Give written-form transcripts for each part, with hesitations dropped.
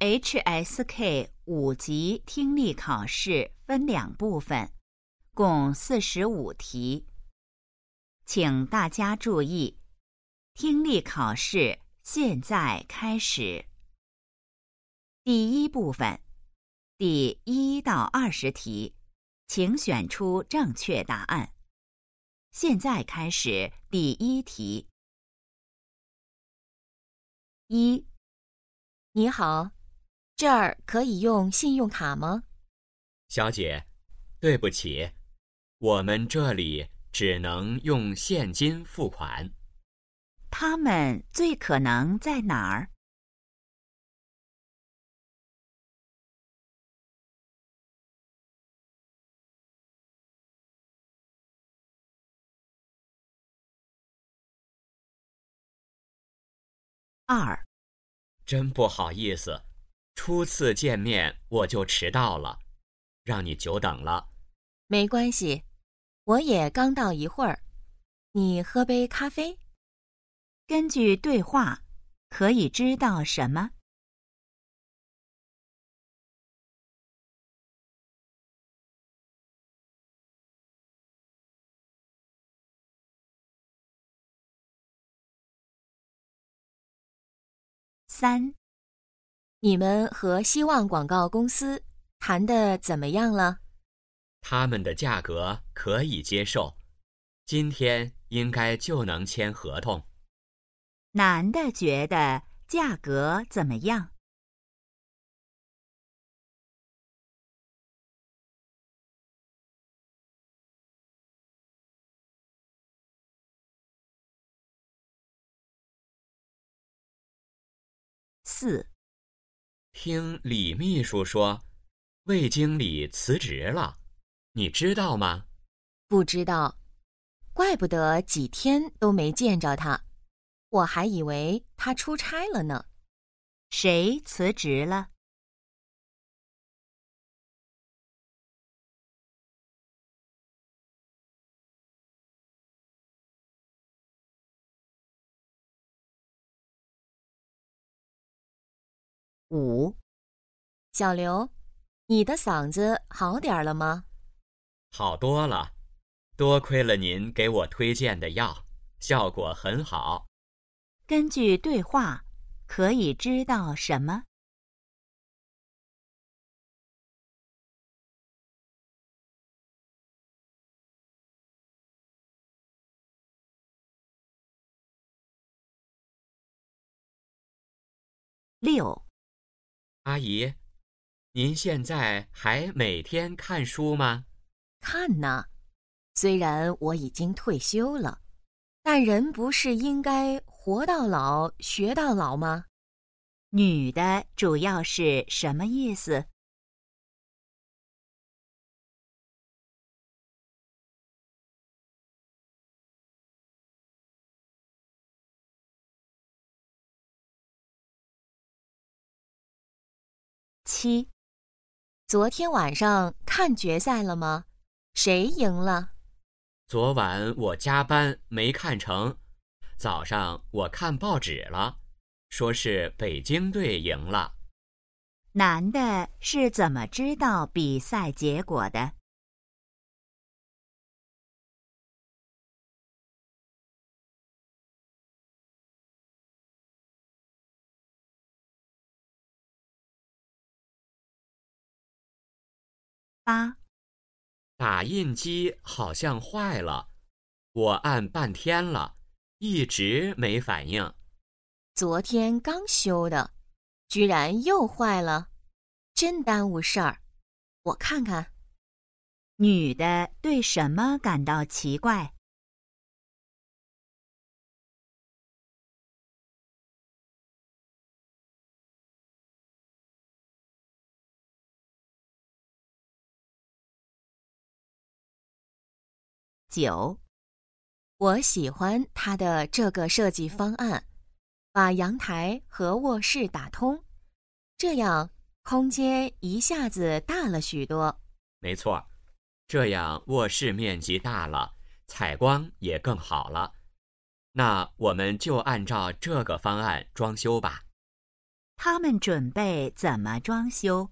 HSK 5级听力考试分2部分，共45题。请大家注意，听力考试现在开始。第1部分，第1到20题，请选出正确答案。现在开始第1题。1， 你好，这儿可以用信用卡吗？ 小姐，对不起，我们这里只能用现金付款。 他们最可能在哪儿？2， 真不好意思，初次见面我就迟到了，让你久等了。 没关系，我也刚到一会儿。你喝杯咖啡？ 根据对话，可以知道什么？3， 你们和希望广告公司谈得怎么样了？ 他们的价格可以接受，今天应该就能签合同。 男的觉得价格怎么样？4， 听李秘书说，魏经理辞职了，你知道吗？ 不知道，怪不得几天都没见着他，我还以为他出差了呢。 谁辞职了？5， 小刘，你的嗓子好点儿了吗？ 好多了，多亏了您给我推荐的药，效果很好。 根据对话，可以知道什么？6， 阿姨，您现在还每天看书吗？ 看呢，虽然我已经退休了，但人不是应该活到老学到老吗？ 女的主要是什么意思？7， 昨天晚上看决赛了吗？谁赢了？ 昨晚我加班没看成，早上我看报纸了，说是北京队赢了。 男的是怎么知道比赛结果的？8， 打印机好像坏了，我按半天了，一直没反应。 昨天刚修的，居然又坏了，真耽误事儿。我看看， 女的对什么感到奇怪？9， 我喜欢他的这个设计方案，把阳台和卧室打通，这样空间一下子大了许多。 没错，这样卧室面积大了，采光也更好了。那我们就按照这个方案装修吧。 他们准备怎么装修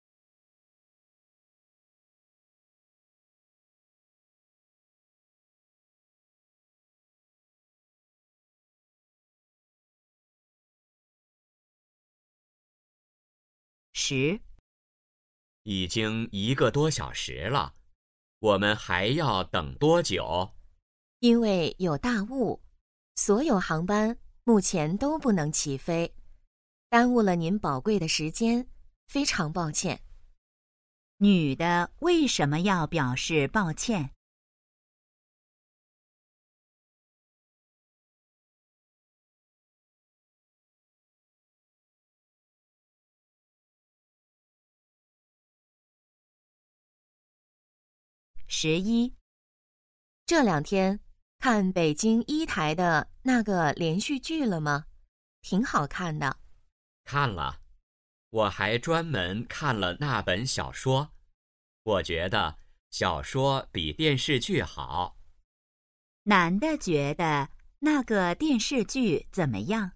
？10、 已经1个多小时了，我们还要等多久？ 因为有大雾，所有航班目前都不能起飞，耽误了您宝贵的时间，非常抱歉。 女的为什么要表示抱歉？11、 这2天看北京1台的那个连续剧了吗？挺好看的。 看了，我还专门看了那本小说。我觉得小说比电视剧好。 男的觉得那个电视剧怎么样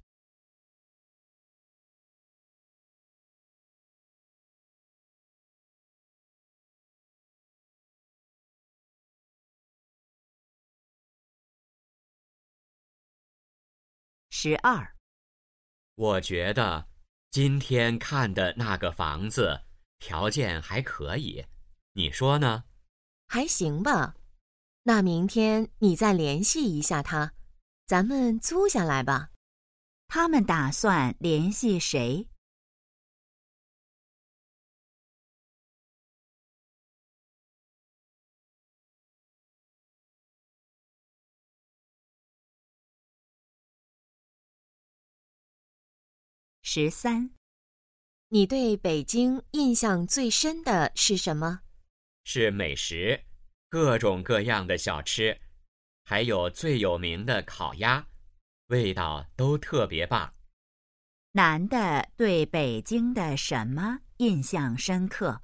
？12、 我觉得今天看的那个房子条件还可以，你说呢？ 还行吧。那明天你再联系一下他，咱们租下来吧。 他们打算联系谁？13、 你对北京印象最深的是什么？ 是美食，各种各样的小吃，还有最有名的烤鸭，味道都特别棒。 男的对北京的什么印象深刻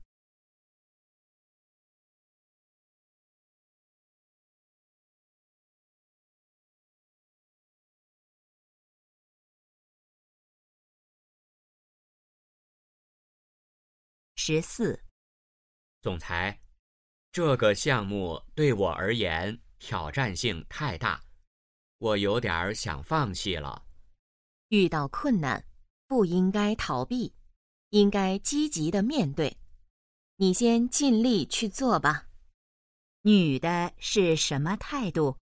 ？14、 总裁，这个项目对我而言挑战性太大，我有点想放弃了。 遇到困难，不应该逃避，应该积极的面对。你先尽力去做吧。 女的是什么态度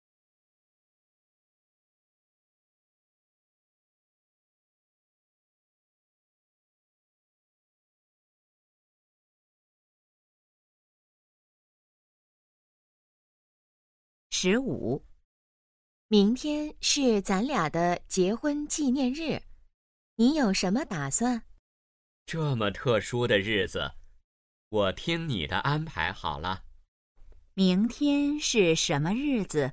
？15、 明天是咱俩的结婚纪念日，你有什么打算？ 这么特殊的日子，我听你的安排好了。 明天是什么日子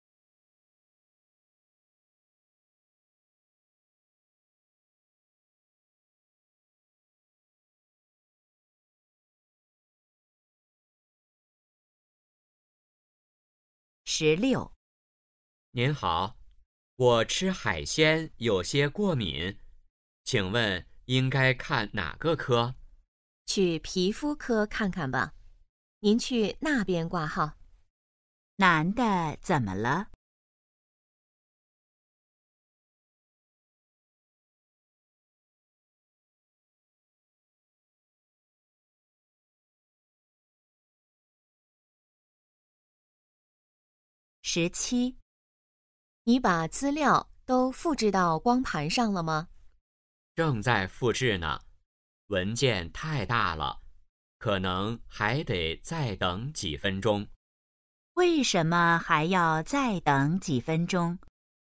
？16、 您好，我吃海鲜有些过敏，请问应该看哪个科？ 去皮肤科看看吧。您去那边挂号。 男的怎么了？17、 你把资料都复制到光盘上了吗？ 正在复制呢，文件太大了，可能还得再等几分钟。 为什么还要再等几分钟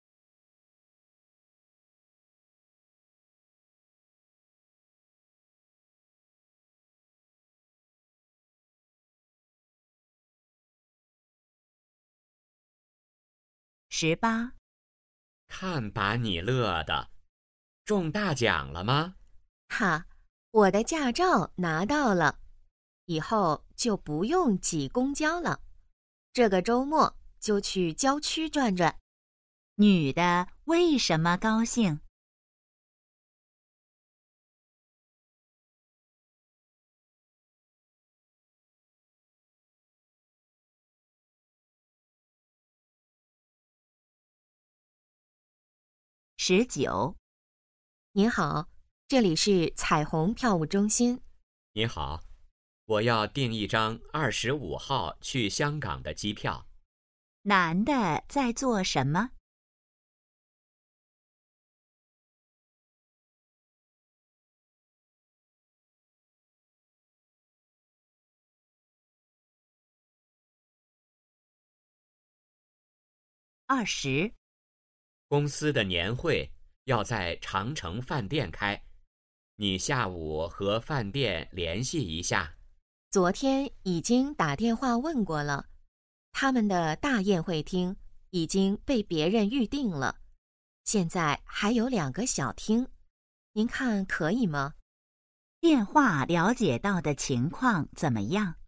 ？18、 看把你乐的，中大奖了吗？ 哈，我的驾照拿到了，以后就不用挤公交了。这个周末就去郊区转转。 女的为什么高兴 19。 您好，这里是彩虹票务中心。 你好，我要订一张25号去香港的机票。 男的在做什么？20。 公司的年会要在长城饭店开，你下午和饭店联系一下。 昨天已经打电话问过了，他们的大宴会厅已经被别人预定了，现在还有2个小厅，您看可以吗？ 电话了解到的情况怎么样？